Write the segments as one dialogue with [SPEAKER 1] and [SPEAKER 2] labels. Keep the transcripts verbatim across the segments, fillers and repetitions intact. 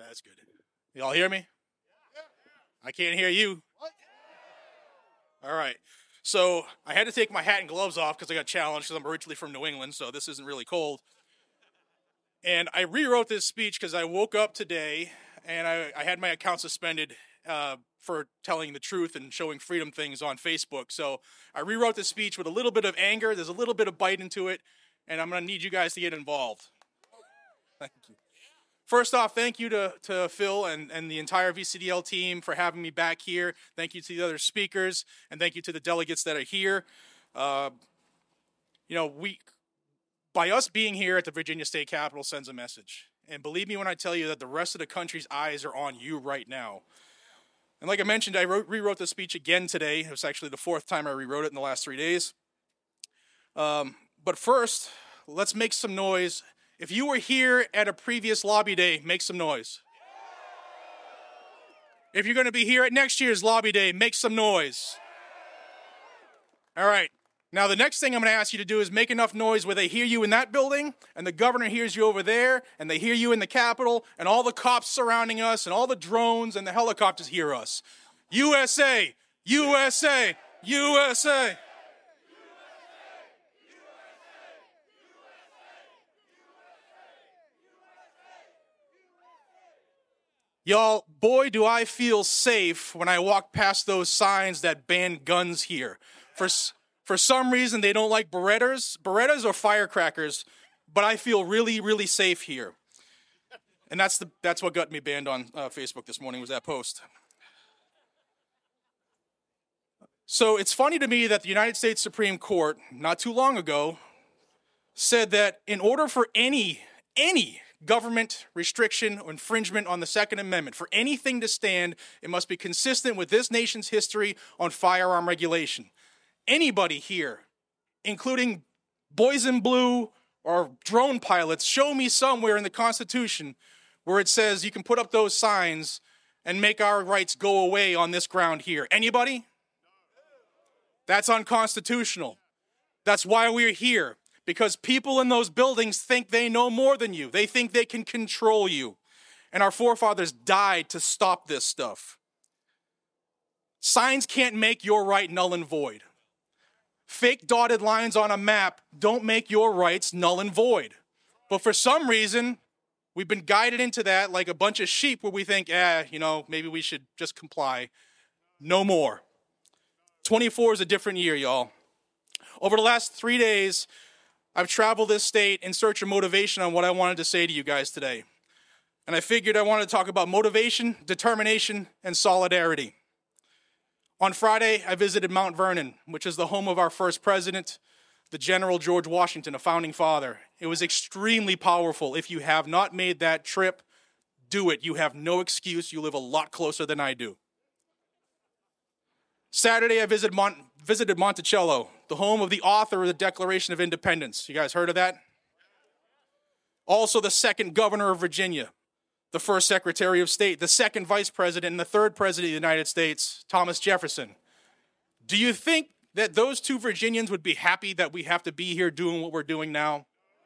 [SPEAKER 1] That's good. Y'all hear me? I can't hear you. All right. So I had to take my hat and gloves off because I got challenged because I'm originally from New England, so this isn't really cold. And I rewrote this speech because I woke up today and I, I had my account suspended uh, for telling the truth and showing freedom things on Facebook. So I rewrote this speech with a little bit of anger. There's a little bit of bite into it, and I'm going to need you guys to get involved. Thank you. First off, thank you to, to Phil and, and the entire V C D L team for having me back here. Thank you to the other speakers, and thank you to the delegates that are here. Uh, you know, we, by us being here at the Virginia State Capitol sends a message. And believe me when I tell you that the rest of the country's eyes are on you right now. And like I mentioned, I wrote, rewrote the speech again today. It was actually the fourth time I rewrote it in the last three days. Um, but first, let's make some noise. If you were here at a previous lobby day, make some noise. If you're going to be here at next year's lobby day, make some noise. All right. Now, the next thing I'm going to ask you to do is make enough noise where they hear you in that building, and the governor hears you over there, and they hear you in the Capitol, and all the cops surrounding us, and all the drones and the helicopters hear us. U S A! U S A! U S A! Y'all, boy, do I feel safe when I walk past those signs that ban guns here. For for some reason, they don't like Berettas, Berettas or firecrackers, but I feel really, really safe here. And that's the that's what got me banned on uh, Facebook this morning, was that post. So it's funny to me that the United States Supreme Court, not too long ago, said that in order for any, any government restriction or infringement on the Second Amendment, for anything to stand, it must be consistent with this nation's history on firearm regulation. Anybody here, including boys in blue or drone pilots, show me somewhere in the Constitution where it says you can put up those signs and make our rights go away on this ground here. Anybody? That's unconstitutional. That's why we're here. Because people in those buildings think they know more than you. They think they can control you. And our forefathers died to stop this stuff. Signs can't make your right null and void. Fake dotted lines on a map don't make your rights null and void. But for some reason, we've been guided into that like a bunch of sheep where we think, eh, you know, maybe we should just comply. No more. twenty-four is a different year, y'all. Over the last three days, I've traveled this state in search of motivation on what I wanted to say to you guys today. And I figured I wanted to talk about motivation, determination, and solidarity. On Friday, I visited Mount Vernon, which is the home of our first president, the General George Washington, a founding father. It was extremely powerful. If you have not made that trip, do it. You have no excuse. You live a lot closer than I do. Saturday, I visited, Mont- visited Monticello, the home of the author of the Declaration of Independence. You guys heard of that? Also the second governor of Virginia, the first Secretary of State, the second vice president, and the third president of the United States, Thomas Jefferson. Do you think that those two Virginians would be happy that we have to be here doing what we're doing now?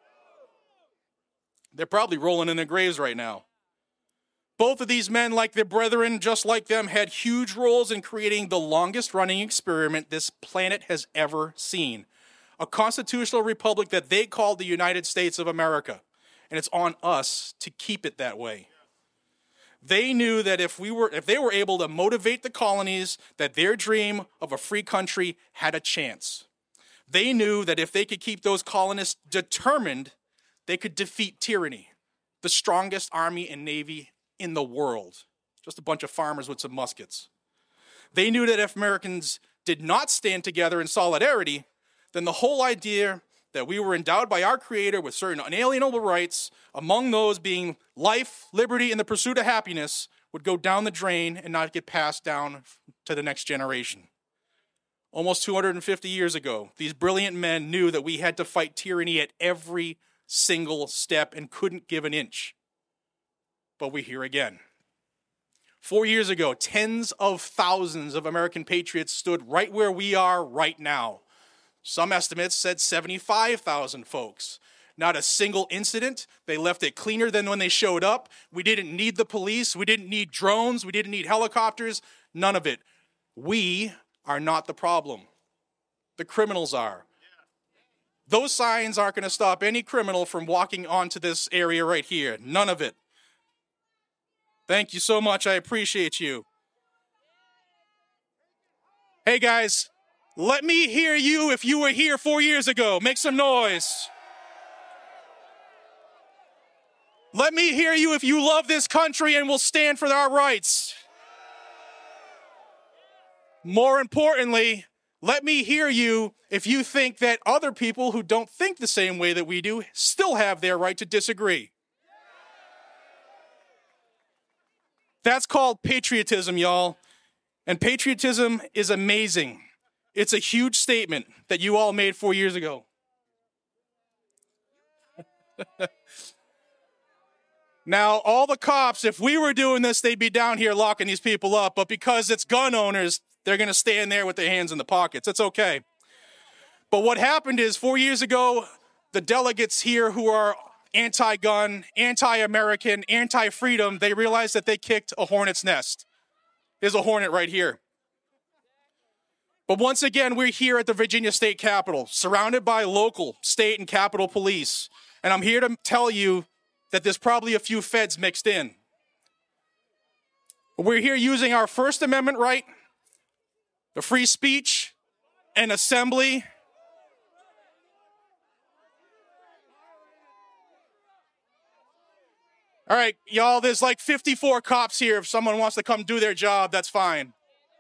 [SPEAKER 1] They're probably rolling in their graves right now. Both of these men, like their brethren, just like them, had huge roles in creating the longest-running experiment this planet has ever seen. A constitutional republic that they called the United States of America. And it's on us to keep it that way. They knew that if we were, if they were able to motivate the colonies, that their dream of a free country had a chance. They knew that if they could keep those colonists determined, they could defeat tyranny, the strongest army and navy in the world. Just a bunch of farmers with some muskets. They knew that if Americans did not stand together in solidarity, then the whole idea that we were endowed by our Creator with certain unalienable rights, among those being life, liberty, and the pursuit of happiness, would go down the drain and not get passed down to the next generation. Almost two hundred fifty years ago, these brilliant men knew that we had to fight tyranny at every single step and couldn't give an inch. But we're here again. Four years ago, tens of thousands of American patriots stood right where we are right now. Some estimates said seventy-five thousand folks. Not a single incident. They left it cleaner than when they showed up. We didn't need the police. We didn't need drones. We didn't need helicopters. None of it. We are not the problem. The criminals are. Those signs aren't going to stop any criminal from walking onto this area right here. None of it. Thank you so much. I appreciate you. Hey guys, let me hear you if you were here four years ago. Make some noise. Let me hear you if you love this country and will stand for our rights. More importantly, let me hear you if you think that other people who don't think the same way that we do still have their right to disagree. That's called patriotism, y'all. And patriotism is amazing. It's a huge statement that you all made four years ago. Now, all the cops, if we were doing this, they'd be down here locking these people up. But because it's gun owners, they're going to stand there with their hands in the pockets. It's okay. But what happened is four years ago, the delegates here who are anti-gun, anti-American, anti-freedom, they realized that they kicked a hornet's nest. There's a hornet right here. But once again, we're here at the Virginia State Capitol, surrounded by local, state, and Capitol police. And I'm here to tell you that there's probably a few feds mixed in. We're here using our First Amendment right, the free speech and assembly. All right, y'all, there's like fifty-four cops here. If someone wants to come do their job, that's fine.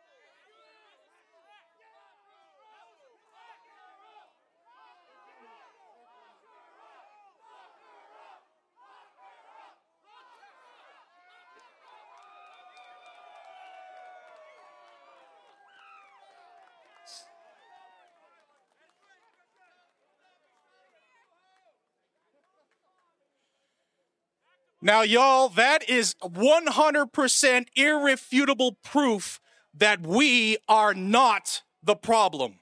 [SPEAKER 1] Now, y'all, that is one hundred percent irrefutable proof that we are not the problem.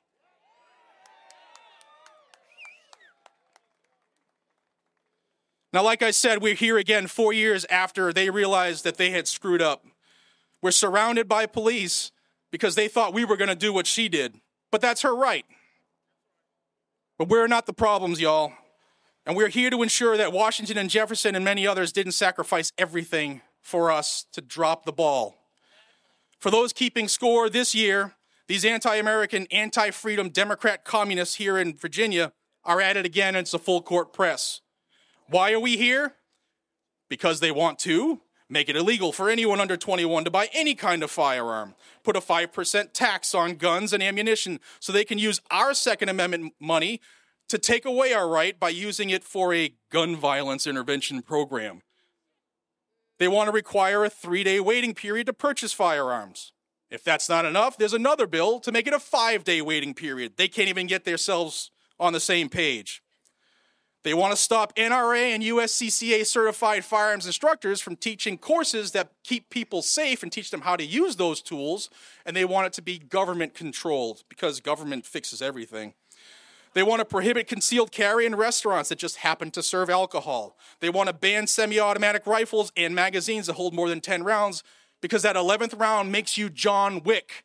[SPEAKER 1] Now, like I said, we're here again four years after they realized that they had screwed up. We're surrounded by police because they thought we were going to do what she did. But that's her right. But we're not the problems, y'all. And we're here to ensure that Washington and Jefferson and many others didn't sacrifice everything for us to drop the ball. For those keeping score this year, these anti-American, anti-freedom Democrat communists here in Virginia are at it again, and it's a full court press. Why are we here? Because they want to make it illegal for anyone under twenty-one to buy any kind of firearm. Put a five percent tax on guns and ammunition so they can use our Second Amendment money to take away our right by using it for a gun violence intervention program. They want to require a three-day waiting period to purchase firearms. If that's not enough, there's another bill to make it a five-day waiting period. They can't even get themselves on the same page. They want to stop N R A and U S C C A certified firearms instructors from teaching courses that keep people safe and teach them how to use those tools, and they want it to be government controlled because government fixes everything. They want to prohibit concealed carry in restaurants that just happen to serve alcohol. They want to ban semi-automatic rifles and magazines that hold more than ten rounds because that eleventh round makes you John Wick.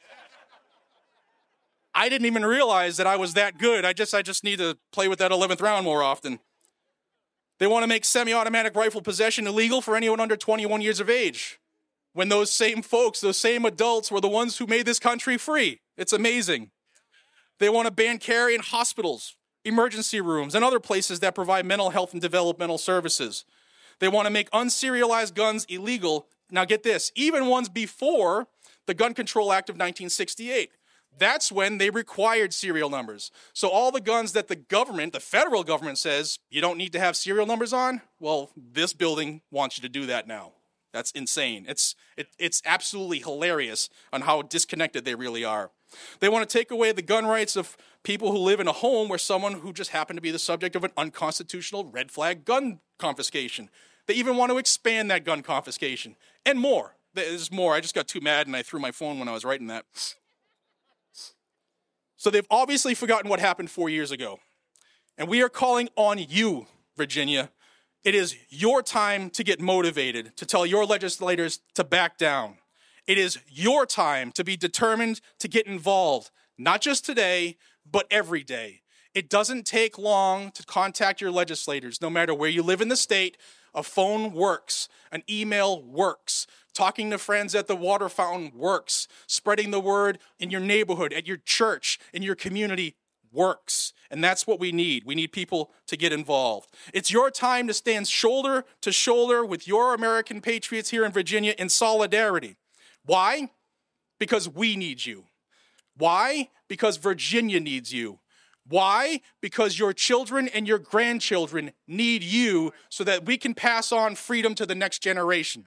[SPEAKER 1] I didn't even realize that I was that good. I just, I just need to play with that eleventh round more often. They want to make semi-automatic rifle possession illegal for anyone under twenty-one years of age, when those same folks, those same adults were the ones who made this country free. It's amazing. They want to ban carry in hospitals, emergency rooms, and other places that provide mental health and developmental services. They want to make unserialized guns illegal. Now get this, even ones before the Gun Control Act of nineteen sixty-eight. That's when they required serial numbers. So all the guns that the government, the federal government says you don't need to have serial numbers on, well, this building wants you to do that now. That's insane. It's, it, it's absolutely hilarious on how disconnected they really are. They want to take away the gun rights of people who live in a home where someone who just happened to be the subject of an unconstitutional red flag gun confiscation. They even want to expand that gun confiscation and more. There's more. I just got too mad and I threw my phone when I was writing that. So they've obviously forgotten what happened four years ago. And we are calling on you, Virginia. It is your time to get motivated, to tell your legislators to back down. It is your time to be determined to get involved, not just today, but every day. It doesn't take long to contact your legislators. No matter where you live in the state, a phone works, an email works, talking to friends at the water fountain works, spreading the word in your neighborhood, at your church, in your community works. And that's what we need. We need people to get involved. It's your time to stand shoulder to shoulder with your American patriots here in Virginia in solidarity. Why? Because we need you. Why? Because Virginia needs you. Why? Because your children and your grandchildren need you so that we can pass on freedom to the next generation.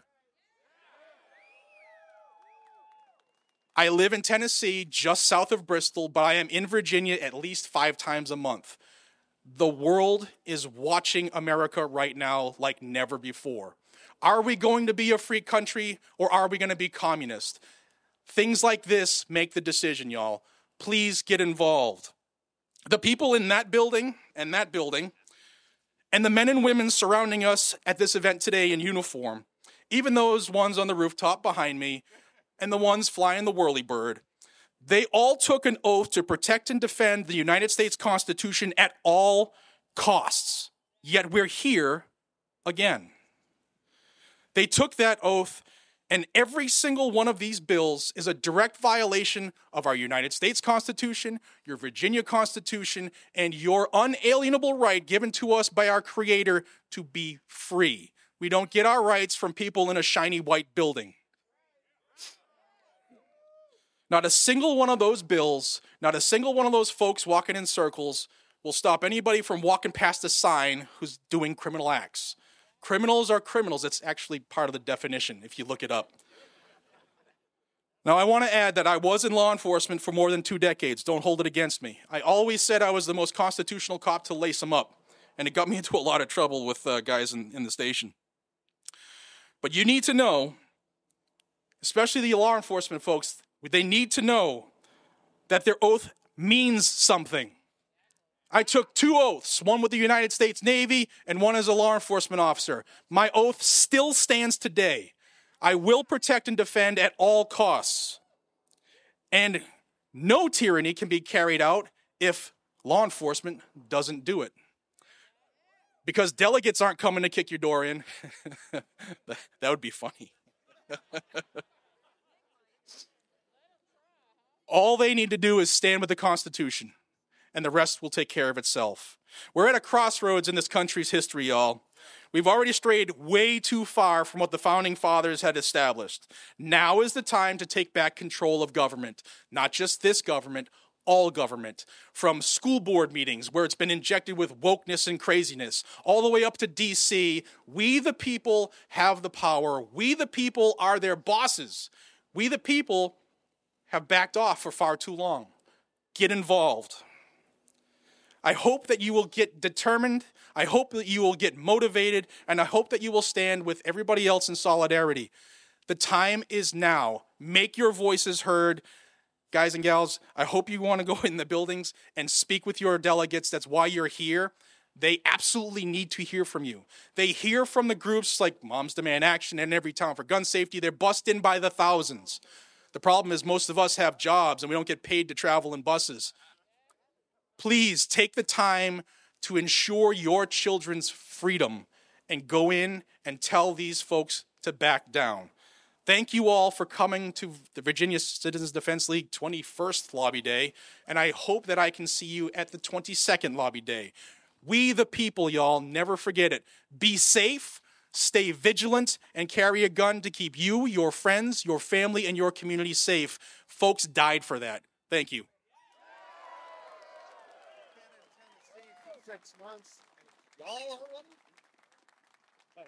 [SPEAKER 1] I live in Tennessee, just south of Bristol, but I am in Virginia at least five times a month. The world is watching America right now like never before. Are we going to be a free country or are we going to be communist? Things like this make the decision, y'all. Please get involved. The people in that building and that building and the men and women surrounding us at this event today in uniform, even those ones on the rooftop behind me, and the ones flying the whirlybird, they all took an oath to protect and defend the United States Constitution at all costs. Yet we're here again. They took that oath, and every single one of these bills is a direct violation of our United States Constitution, your Virginia Constitution, and your unalienable right given to us by our Creator to be free. We don't get our rights from people in a shiny white building. Not a single one of those bills, not a single one of those folks walking in circles will stop anybody from walking past a sign who's doing criminal acts. Criminals are criminals. It's actually part of the definition if you look it up. Now, I want to add that I was in law enforcement for more than two decades. Don't hold it against me. I always said I was the most constitutional cop to lace them up, and it got me into a lot of trouble with uh, guys in, in the station. But you need to know, especially the law enforcement folks, they need to know that their oath means something. I took two oaths, one with the United States Navy and one as a law enforcement officer. My oath still stands today. I will protect and defend at all costs. And no tyranny can be carried out if law enforcement doesn't do it. Because delegates aren't coming to kick your door in. That would be funny. All they need to do is stand with the Constitution, and the rest will take care of itself. We're at a crossroads in this country's history, y'all. We've already strayed way too far from what the Founding Fathers had established. Now is the time to take back control of government. Not just this government, all government. From school board meetings, where it's been injected with wokeness and craziness, all the way up to D C, we the people have the power. We the people are their bosses. We the people have backed off for far too long. Get involved. I hope that you will get determined. I hope that you will get motivated. And I hope that you will stand with everybody else in solidarity. The time is now. Make your voices heard. Guys and gals, I hope you want to go in the buildings and speak with your delegates. That's why you're here. They absolutely need to hear from you. They hear from the groups like Moms Demand Action and Every Town for Gun Safety. They're bussed in by the thousands. The problem is most of us have jobs and we don't get paid to travel in buses. Please take the time to ensure your children's freedom and go in and tell these folks to back down. Thank you all for coming to the Virginia Citizens Defense League twenty-first Lobby Day, and I hope that I can see you at the twenty-second Lobby Day. We the people, y'all, never forget it. Be safe. Stay vigilant and carry a gun to keep you, your friends, your family, and your community safe. Folks died for that. Thank you.
[SPEAKER 2] Six months. Y'all are